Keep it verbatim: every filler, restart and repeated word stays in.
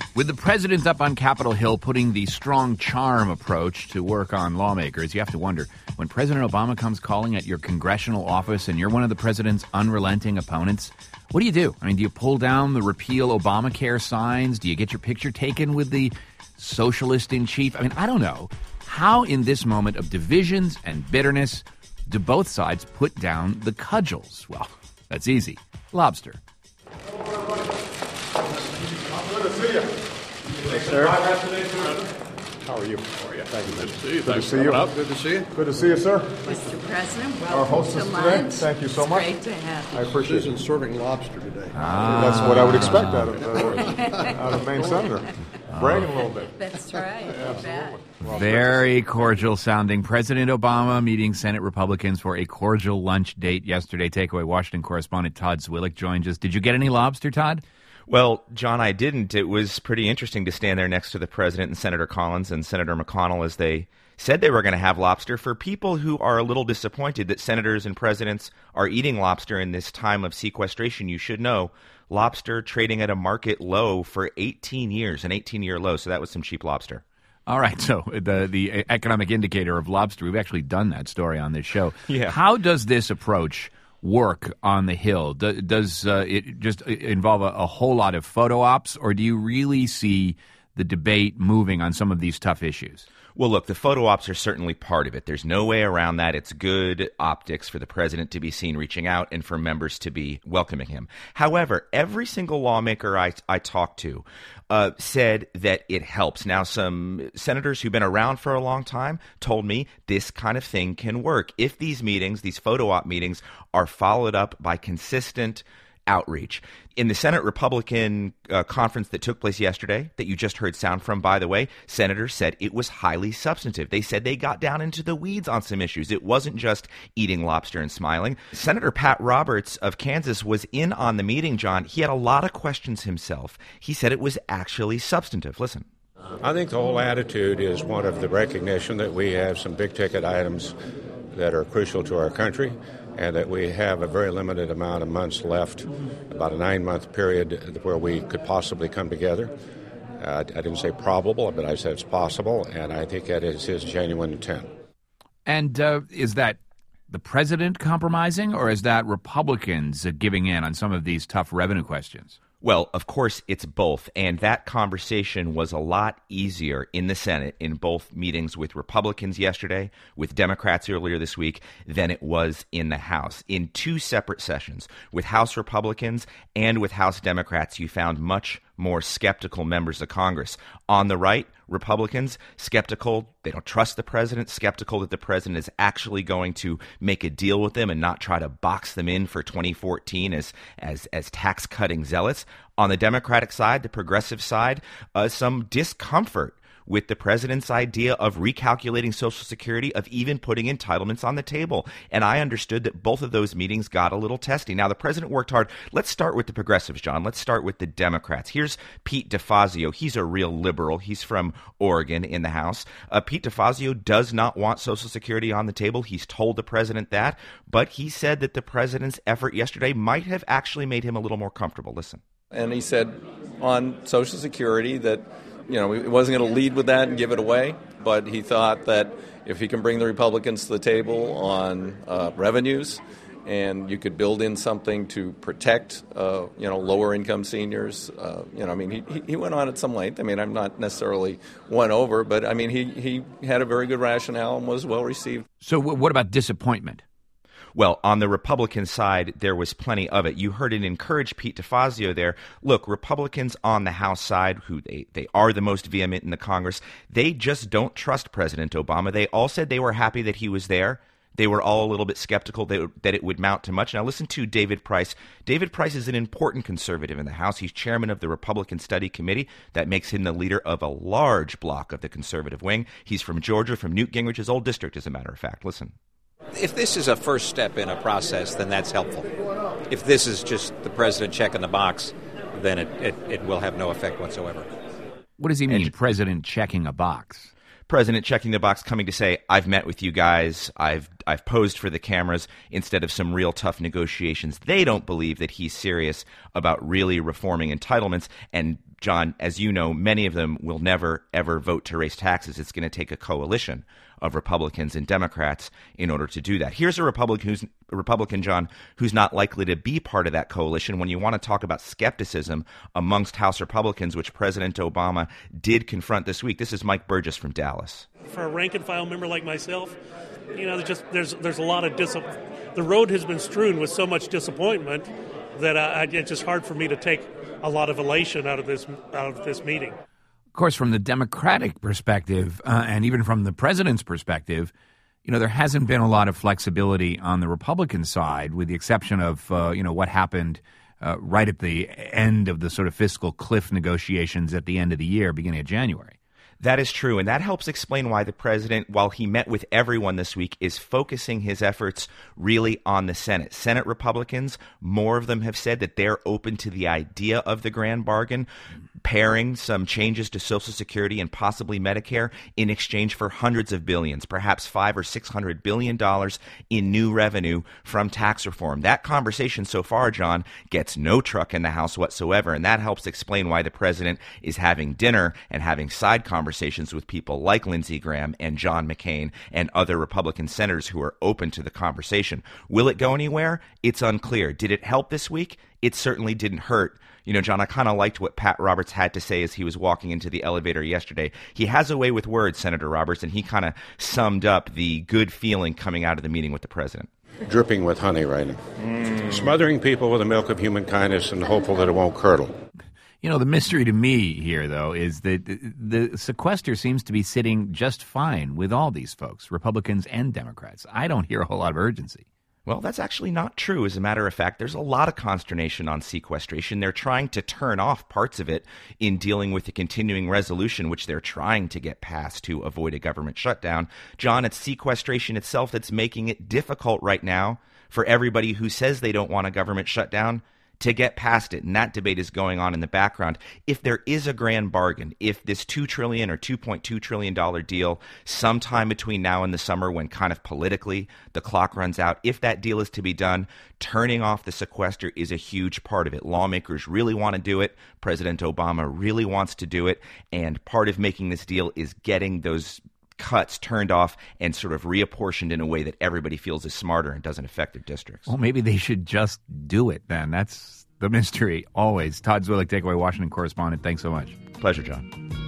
With the president up on Capitol Hill putting the strong charm approach to work on lawmakers, you have to wonder, when President Obama comes calling at your congressional office and you're one of the president's unrelenting opponents, what do you do? I mean, do you pull down the repeal Obamacare signs? Do you get your picture taken with the socialist in chief? I mean, I don't know. How in this moment of divisions and bitterness do both sides put down the cudgels? Well, that's easy. Lobster. Good to see you. Thanks, sir. How are you? How are you? Thank you. Good to see you. Good Thanks to see you. Up. Good to see you. Good to see you, sir. Mister President, welcome Our hostess to today. lunch. Thank you so it's much. Great to have you. I appreciate it. Susan's serving lobster today. Ah. That's what I would expect out of uh, out of Maine Senator. Bragging a little bit. That's right. You bet. Very cordial sounding. President Obama meeting Senate Republicans for a cordial lunch date yesterday. Takeaway Washington correspondent Todd Zwillich joined us. Did you get any lobster, Todd? Well, John, I didn't. It was pretty interesting to stand there next to the president and Senator Collins and Senator McConnell as they said they were going to have lobster. For people who are a little disappointed that senators and presidents are eating lobster in this time of sequestration, you should know lobster trading at a market low for eighteen years, an eighteen-year low. So that was some cheap lobster. All right, so the the economic indicator of lobster, we've actually done that story on this show. Yeah. How does this approach work on the Hill? Do, does uh, it just involve a, a whole lot of photo ops, or do you really see the debate moving on some of these tough issues? Well, look, the photo ops are certainly part of it. There's no way around that. It's good optics for the president to be seen reaching out and for members to be welcoming him. However, every single lawmaker I, I talked to uh, said that it helps. Now, some senators who've been around for a long time told me this kind of thing can work if these meetings, these photo op meetings, are followed up by consistent outreach. In the Senate Republican uh, conference that took place yesterday, that you just heard sound from, by the way, senators said it was highly substantive. They said they got down into the weeds on some issues. It wasn't just eating lobster and smiling. Senator Pat Roberts of Kansas was in on the meeting, John. He had a lot of questions himself. He said it was actually substantive. Listen. I think the whole attitude is one of the recognition that we have some big-ticket items that are crucial to our country, and that we have a very limited amount of months left, about a nine-month period where we could possibly come together. Uh, I didn't say probable, but I said it's possible, and I think that is his genuine intent. And uh, is that the president compromising, or is that Republicans uh, giving in on some of these tough revenue questions? Well, of course, it's both, and that conversation was a lot easier in the Senate in both meetings with Republicans yesterday, with Democrats earlier this week, than it was in the House. In two separate sessions, with House Republicans and with House Democrats, you found much more skeptical members of Congress. On the right, Republicans, skeptical, they don't trust the president, skeptical that the president is actually going to make a deal with them and not try to box them in for twenty fourteen as as as tax-cutting zealots. On the Democratic side, the progressive side, uh, some discomfort with the president's idea of recalculating Social Security, of even putting entitlements on the table. And I understood that both of those meetings got a little testy. Now, the president worked hard. Let's start with the progressives, John. Let's start with the Democrats. Here's Pete DeFazio. He's a real liberal. He's from Oregon in the House. Uh, Pete DeFazio does not want Social Security on the table. He's told the president that. But he said that the president's effort yesterday might have actually made him a little more comfortable. Listen. And he said on Social Security that, you know, he wasn't going to lead with that and give it away, but he thought that if he can bring the Republicans to the table on uh, revenues, and you could build in something to protect, uh, you know, lower-income seniors. Uh, you know, I mean, he he went on at some length. I mean, I'm not necessarily won over, but I mean, he he had a very good rationale and was well received. So, w- what about disappointment? Well, on the Republican side, there was plenty of it. You heard it encourage Pete DeFazio there. Look, Republicans on the House side, who they, they are the most vehement in the Congress, they just don't trust President Obama. They all said they were happy that he was there. They were all a little bit skeptical that, that it would mount to much. Now, listen to David Price. David Price is an important conservative in the House. He's chairman of the Republican Study Committee. That makes him the leader of a large block of the conservative wing. He's from Georgia, from Newt Gingrich's old district, as a matter of fact. Listen. If this is a first step in a process, then that's helpful. If this is just the president checking the box, then it, it, it will have no effect whatsoever. What does he mean, And, president checking a box? President checking the box, coming to say, I've met with you guys, I've I've posed for the cameras instead of some real tough negotiations. They don't believe that he's serious about really reforming entitlements. And John, as you know, many of them will never, ever vote to raise taxes. It's going to take a coalition of Republicans and Democrats in order to do that. Here's a Republican, who's, a Republican, John, who's not likely to be part of that coalition when you want to talk about skepticism amongst House Republicans, which President Obama did confront this week. This is Mike Burgess from Dallas. For a rank-and-file member like myself, you know, there's just there's there's a lot of dis- the road has been strewn with so much disappointment that I, it's just hard for me to take a lot of elation out of this out of this meeting. Of course, from the Democratic perspective, uh, and even from the president's perspective, you know, there hasn't been a lot of flexibility on the Republican side, with the exception of, uh, you know, what happened uh, right at the end of the sort of fiscal cliff negotiations at the end of the year, beginning of January. That is true, and that helps explain why the president, while he met with everyone this week, is focusing his efforts really on the Senate. Senate Republicans, more of them have said that they're open to the idea of the grand bargain, pairing some changes to Social Security and possibly Medicare in exchange for hundreds of billions, perhaps five or six hundred billion dollars in new revenue from tax reform. That conversation so far, John, gets no truck in the House whatsoever, and that helps explain why the president is having dinner and having side conversations Conversations with people like Lindsey Graham and John McCain and other Republican senators who are open to the conversation. Will it go anywhere? It's unclear. Did it help this week? It certainly didn't hurt. You know, John, I kind of liked what Pat Roberts had to say as he was walking into the elevator yesterday. He has a way with words, Senator Roberts, and he kind of summed up the good feeling coming out of the meeting with the president. Dripping with honey right now. Mm. Smothering people with the milk of human kindness and hopeful that it won't curdle. You know, the mystery to me here, though, is that the sequester seems to be sitting just fine with all these folks, Republicans and Democrats. I don't hear a whole lot of urgency. Well, that's actually not true. As a matter of fact, there's a lot of consternation on sequestration. They're trying to turn off parts of it in dealing with the continuing resolution, which they're trying to get passed to avoid a government shutdown. John, it's sequestration itself that's making it difficult right now for everybody who says they don't want a government shutdown to get past it, and that debate is going on in the background. If there is a grand bargain, if this two trillion dollars or two point two trillion dollars deal sometime between now and the summer, when kind of politically the clock runs out, if that deal is to be done, turning off the sequester is a huge part of it. Lawmakers really want to do it. President Obama really wants to do it, and part of making this deal is getting those cuts turned off and sort of reapportioned in a way that everybody feels is smarter and doesn't affect their districts. Well, maybe they should just do it then. That's the mystery always. Todd Zwillich, Takeaway Washington correspondent. Thanks so much. Pleasure, John.